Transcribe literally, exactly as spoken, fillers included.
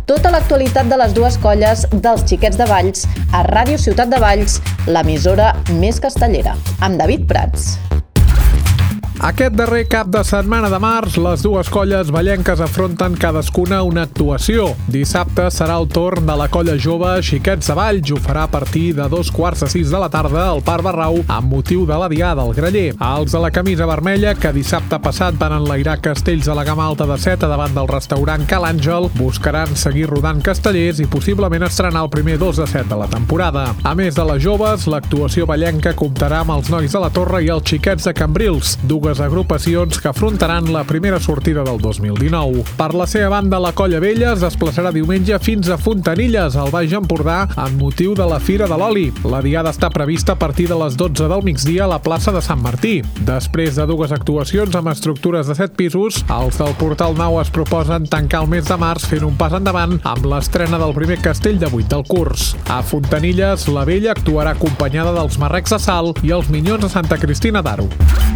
Tota l'actualitat de les dues colles dels Xiquets de Valls a Ràdio Ciutat de Valls, l'emissora més castellera, amb David Prats. Aquest darrer cap de setmana de març, les dues colles vallenques afronten cadascuna una actuació. Dissabte serà el torn de la colla jove Xiquets de Valls. Ho farà a partir de dos quarts de sis de la tarda al Parc Barrau amb motiu de la Diada del Graller. Els de la camisa vermella, que dissabte passat van enlairar castells a la gamma alta de Seta davant del restaurant Ca l'Àngel, buscaran seguir rodant castellers i possiblement estrenar el primer dos de set de la temporada. A més de les joves, l'actuació vallenca comptarà amb els nois de la Torre i els Xiquets de Cambrils, dues agrupacions que afrontaran la primera sortida del dos mil dinou. Per la seva banda, la colla vella es desplaçarà diumenge fins a Fontanilles, al Baix Empordà, amb motiu de la Fira de l'Oli. La diada està prevista a partir de les dotze del migdia a la plaça de Sant Martí. Després de dues actuacions amb estructures de set pisos, els del Portal Nou es proposen tancar el mes de març fent un pas endavant amb l'estrena del primer castell de vuit del curs. A Fontanilles, la vella actuarà acompanyada dels Marrecs de Sal i els Minyons de Santa Cristina d'Aro.